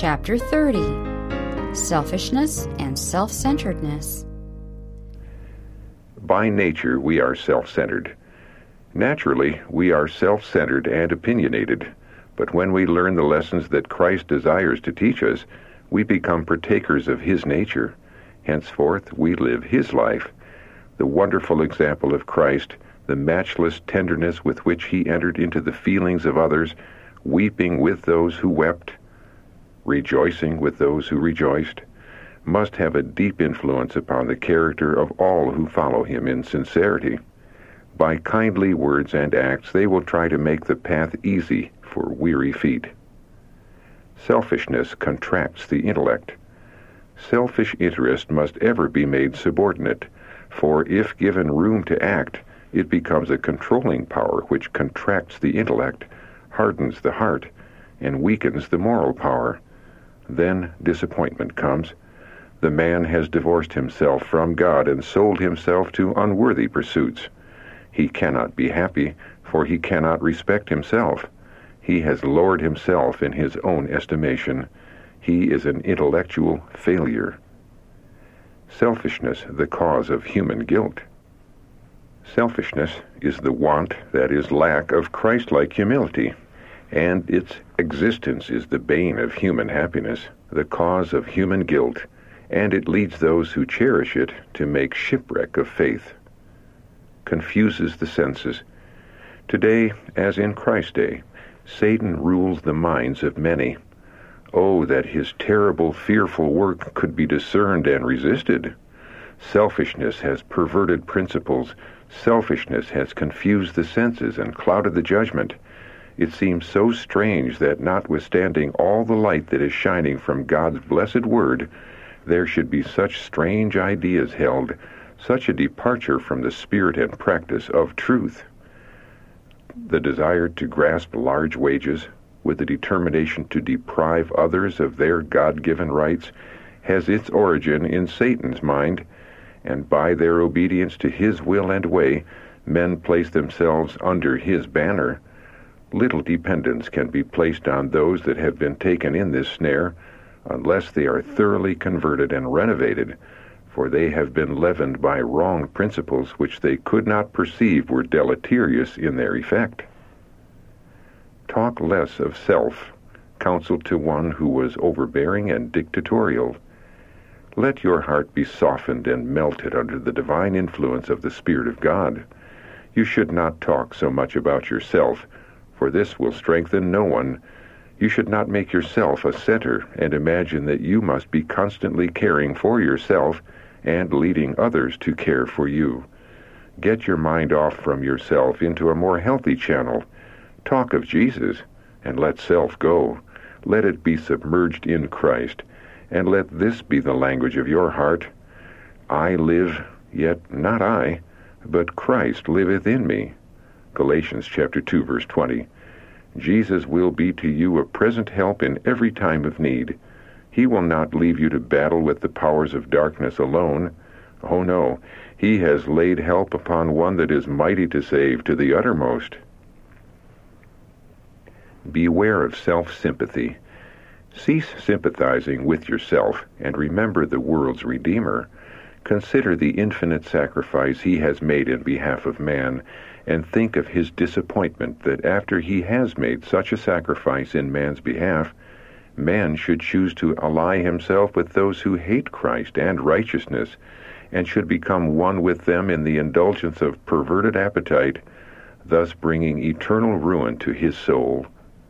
Chapter 30. Selfishness and Self-Centeredness. By nature, we are self-centered. Naturally, we are self-centered and opinionated, but when we learn the lessons that Christ desires to teach us, we become partakers of His nature. Henceforth, we live His life. The wonderful example of Christ, the matchless tenderness with which He entered into the feelings of others, weeping with those who wept, rejoicing with those who rejoiced, must have a deep influence upon the character of all who follow Him in sincerity. By kindly words and acts, they will try to make the path easy for weary feet. Selfishness contracts the intellect. Selfish interest must ever be made subordinate, for if given room to act, it becomes a controlling power which contracts the intellect, hardens the heart, and weakens the moral power. Then disappointment comes. The man has divorced himself from God and sold himself to unworthy pursuits. He cannot be happy, for he cannot respect himself. He has lowered himself in his own estimation. He is an intellectual failure. Selfishness, the cause of human guilt. Selfishness is the want, that is, lack of Christ-like humility, and its existence is the bane of human happiness, the cause of human guilt, and it leads those who cherish it to make shipwreck of faith. Confuses the senses. Today, as in Christ's day, Satan rules the minds of many. Oh, that his terrible, fearful work could be discerned and resisted! Selfishness has perverted principles. Selfishness has confused the senses and clouded the judgment. It seems so strange that notwithstanding all the light that is shining from God's blessed word, there should be such strange ideas held, such a departure from the spirit and practice of truth. The desire to grasp large wages, with the determination to deprive others of their God-given rights, has its origin in Satan's mind, and by their obedience to his will and way, men place themselves under his banner. Little dependence can be placed on those that have been taken in this snare, unless they are thoroughly converted and renovated, for they have been leavened by wrong principles which they could not perceive were deleterious in their effect. Talk less of self, counsel to one who was overbearing and dictatorial. Let your heart be softened and melted under the divine influence of the Spirit of God. You should not talk so much about yourself, for this will strengthen no one. You should not make yourself a center and imagine that you must be constantly caring for yourself and leading others to care for you. Get your mind off from yourself into a more healthy channel. Talk of Jesus, and let self go. Let it be submerged in Christ, and let this be the language of your heart. I live, yet not I, but Christ liveth in me. Galatians chapter 2, verse 20. Jesus will be to you a present help in every time of need. He will not leave you to battle with the powers of darkness alone. Oh no, He has laid help upon one that is mighty to save to the uttermost. Beware of self-sympathy. Cease sympathizing with yourself and remember the world's Redeemer. Consider the infinite sacrifice He has made in behalf of man, and think of His disappointment that after He has made such a sacrifice in man's behalf, man should choose to ally himself with those who hate Christ and righteousness, and should become one with them in the indulgence of perverted appetite, thus bringing eternal ruin to his soul.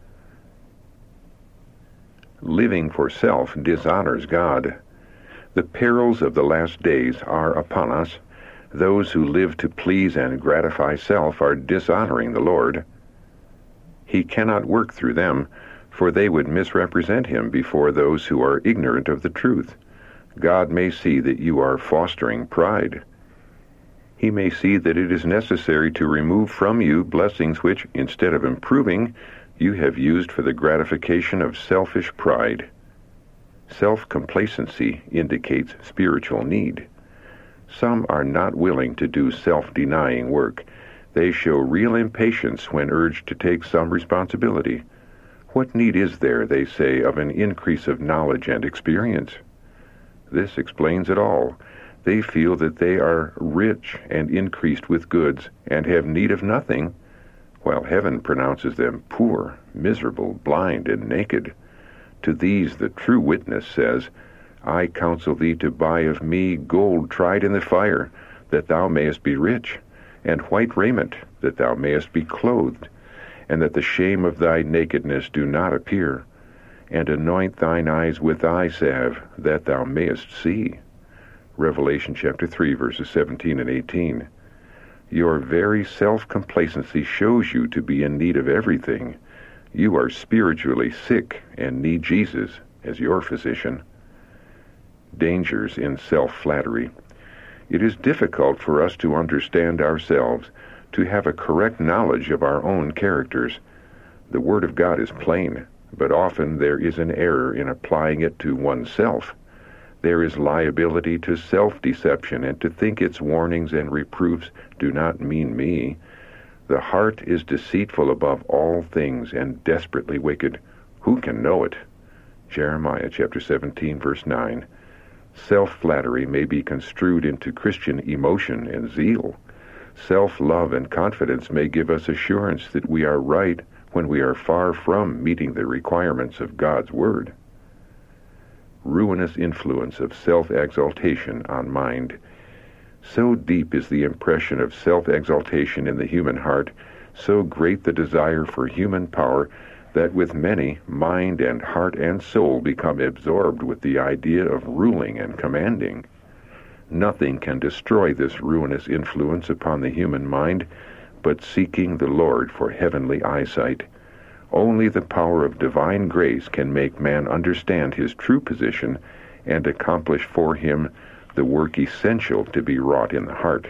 Living for self dishonors God. The perils of the last days are upon us. Those who live to please and gratify self are dishonoring the Lord. He cannot work through them, for they would misrepresent Him before those who are ignorant of the truth. God may see that you are fostering pride. He may see that it is necessary to remove from you blessings which, instead of improving, you have used for the gratification of selfish pride. Self-complacency indicates spiritual need. Some are not willing to do self-denying work. They show real impatience when urged to take some responsibility. What need is there, they say, of an increase of knowledge and experience? This explains it all. They feel that they are rich and increased with goods and have need of nothing, while heaven pronounces them poor, miserable, blind, and naked. To these the true witness says, I counsel thee to buy of me gold tried in the fire, that thou mayest be rich, and white raiment, that thou mayest be clothed, and that the shame of thy nakedness do not appear, and anoint thine eyes with eye salve, that thou mayest see. Revelation chapter 3, verses 17 and 18. Your very self-complacency shows you to be in need of everything. You are spiritually sick and need Jesus as your physician. Dangers in self-flattery. It is difficult for us to understand ourselves, to have a correct knowledge of our own characters. The Word of God is plain, but often there is an error in applying it to oneself. There is liability to self-deception and to think its warnings and reproofs do not mean me. The heart is deceitful above all things and desperately wicked. Who can know it? Jeremiah chapter 17, verse 9. Self-flattery may be construed into Christian emotion and zeal. Self-love and confidence may give us assurance that we are right when we are far from meeting the requirements of God's Word. Ruinous influence of self-exaltation on mind. So deep is the impression of self-exaltation in the human heart, so great the desire for human power, that with many, mind and heart and soul become absorbed with the idea of ruling and commanding. Nothing can destroy this ruinous influence upon the human mind but seeking the Lord for heavenly eyesight. Only the power of divine grace can make man understand his true position and accomplish for him the work essential to be wrought in the heart.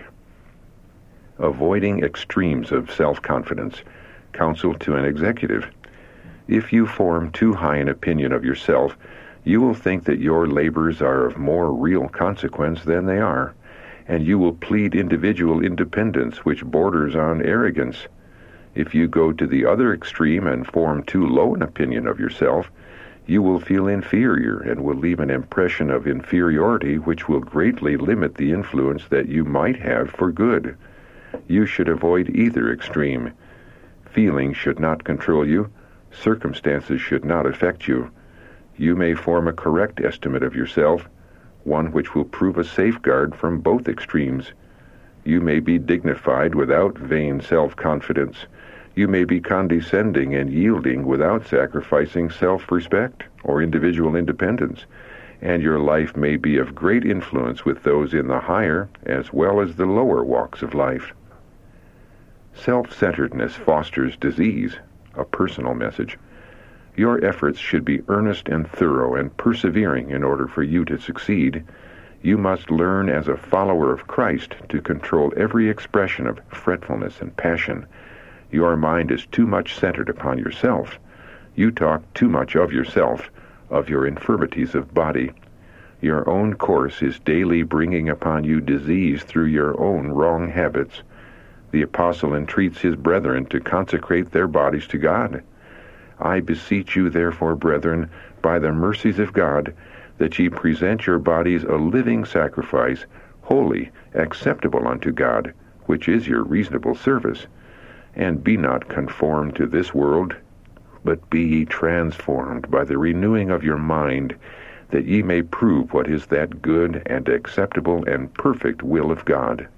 Avoiding extremes of self-confidence. Counsel to an executive. If you form too high an opinion of yourself, you will think that your labors are of more real consequence than they are, and you will plead individual independence which borders on arrogance. If you go to the other extreme and form too low an opinion of yourself, you will feel inferior and will leave an impression of inferiority which will greatly limit the influence that you might have for good. You should avoid either extreme. Feelings should not control you. Circumstances should not affect you. You may form a correct estimate of yourself, one which will prove a safeguard from both extremes. You may be dignified without vain self-confidence. You may be condescending and yielding without sacrificing self-respect or individual independence, and your life may be of great influence with those in the higher as well as the lower walks of life. Self-centeredness fosters disease. A personal message. Your efforts should be earnest and thorough and persevering in order for you to succeed. You must learn as a follower of Christ to control every expression of fretfulness and passion. Your mind is too much centered upon yourself. You talk too much of yourself, of your infirmities of body. Your own course is daily bringing upon you disease through your own wrong habits. The apostle entreats his brethren to consecrate their bodies to God. I beseech you, therefore, brethren, by the mercies of God, that ye present your bodies a living sacrifice, holy, acceptable unto God, which is your reasonable service. And be not conformed to this world, but be ye transformed by the renewing of your mind, that ye may prove what is that good and acceptable and perfect will of God.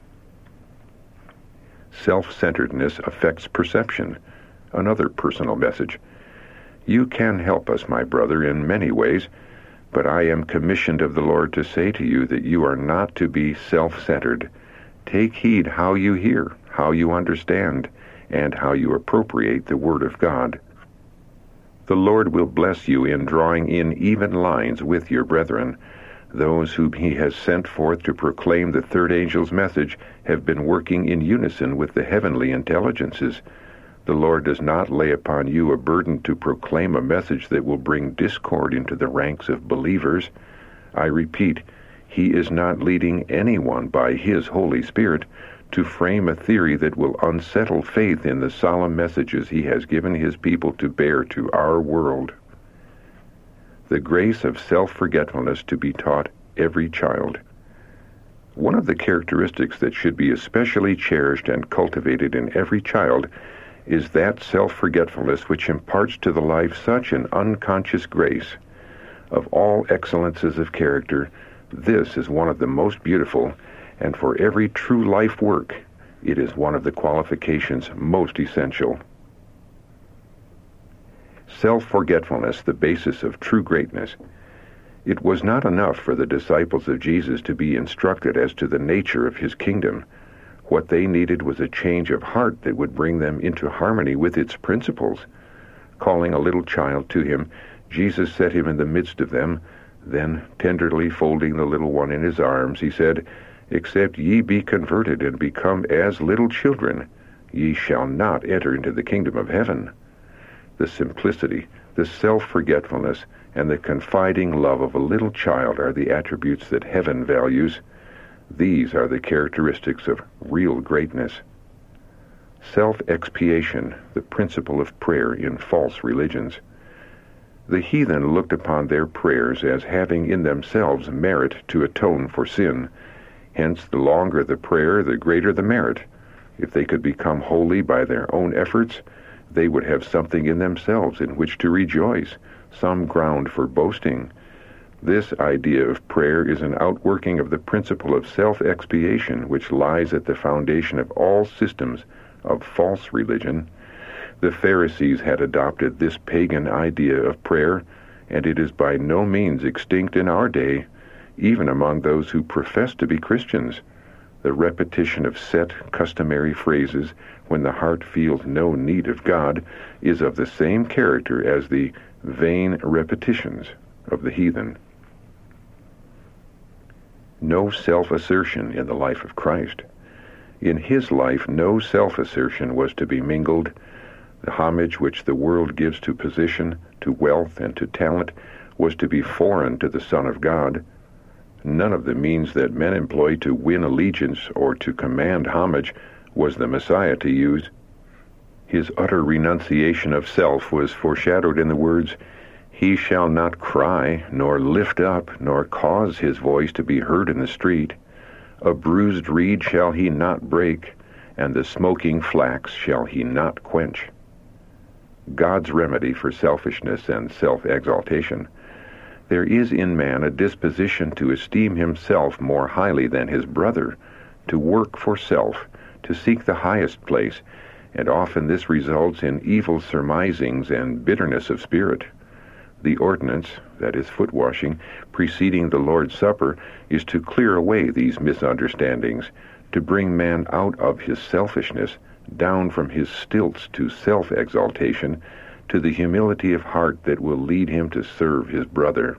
Self-centeredness affects perception. Another personal message. You can help us, my brother, in many ways, but I am commissioned of the Lord to say to you that you are not to be self-centered. Take heed how you hear, how you understand, and how you appropriate the Word of God. The Lord will bless you in drawing in even lines with your brethren. Those whom he has sent forth to proclaim the third angel's message have been working in unison with the heavenly intelligences. The Lord does not lay upon you a burden to proclaim a message that will bring discord into the ranks of believers. I repeat, he is not leading anyone by his Holy Spirit to frame a theory that will unsettle faith in the solemn messages he has given his people to bear to our world. The grace of self-forgetfulness to be taught every child. One of the characteristics that should be especially cherished and cultivated in every child is that self-forgetfulness which imparts to the life such an unconscious grace. Of all excellences of character, this is one of the most beautiful, and for every true life work, it is one of the qualifications most essential. Self-forgetfulness, the basis of true greatness. It was not enough for the disciples of Jesus to be instructed as to the nature of his kingdom. What they needed was a change of heart that would bring them into harmony with its principles. Calling a little child to him, Jesus set him in the midst of them. Then, tenderly folding the little one in his arms, he said, "Except ye be converted and become as little children, ye shall not enter into the kingdom of heaven." The simplicity, the self-forgetfulness, and the confiding love of a little child are the attributes that heaven values. These are the characteristics of real greatness. Self-expiation, the principle of prayer in false religions. The heathen looked upon their prayers as having in themselves merit to atone for sin. Hence, the longer the prayer, the greater the merit. If they could become holy by their own efforts, they would have something in themselves in which to rejoice, some ground for boasting. This idea of prayer is an outworking of the principle of self-expiation, which lies at the foundation of all systems of false religion. The Pharisees had adopted this pagan idea of prayer, and it is by no means extinct in our day, even among those who profess to be Christians. The repetition of set, customary phrases when the heart feels no need of God is of the same character as the vain repetitions of the heathen. No self-assertion in the life of Christ. In his life, no self-assertion was to be mingled. The homage which the world gives to position, to wealth, and to talent was to be foreign to the Son of God. None of the means that men employ to win allegiance or to command homage was the Messiah to use. His utter renunciation of self was foreshadowed in the words, "He shall not cry, nor lift up, nor cause his voice to be heard in the street. A bruised reed shall he not break, and the smoking flax shall he not quench." God's remedy for selfishness and self-exaltation. There is in man a disposition to esteem himself more highly than his brother, to work for self, to seek the highest place, and often this results in evil surmisings and bitterness of spirit. The ordinance, that is foot-washing, preceding the Lord's Supper, is to clear away these misunderstandings, to bring man out of his selfishness, down from his stilts to self-exaltation, to the humility of heart that will lead him to serve his brother.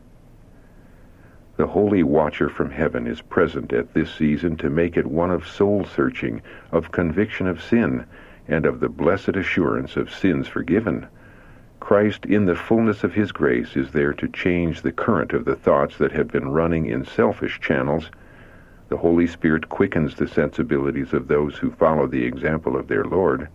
The Holy Watcher from heaven is present at this season to make it one of soul-searching, of conviction of sin, and of the blessed assurance of sins forgiven. Christ, in the fullness of his grace, is there to change the current of the thoughts that have been running in selfish channels. The Holy Spirit quickens the sensibilities of those who follow the example of their Lord.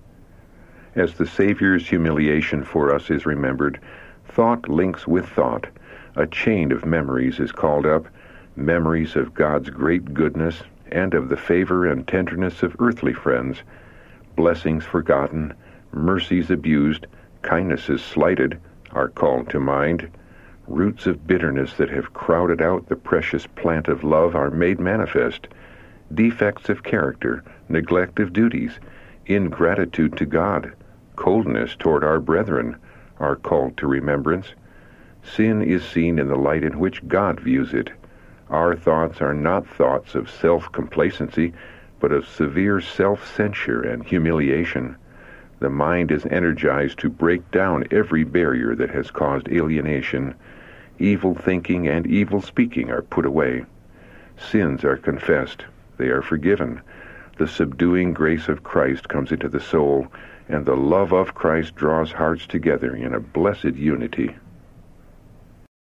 As the Savior's humiliation for us is remembered, thought links with thought. A chain of memories is called up, memories of God's great goodness and of the favor and tenderness of earthly friends, blessings forgotten, mercies abused, kindnesses slighted are called to mind. Roots of bitterness that have crowded out the precious plant of love are made manifest. Defects of character, neglect of duties, ingratitude to God, coldness toward our brethren are called to remembrance. Sin is seen in the light in which God views it. Our thoughts are not thoughts of self-complacency, but of severe self-censure and humiliation. The mind is energized to break down every barrier that has caused alienation. Evil thinking and evil speaking are put away. Sins are confessed. They are forgiven. The subduing grace of Christ comes into the soul, and the love of Christ draws hearts together in a blessed unity.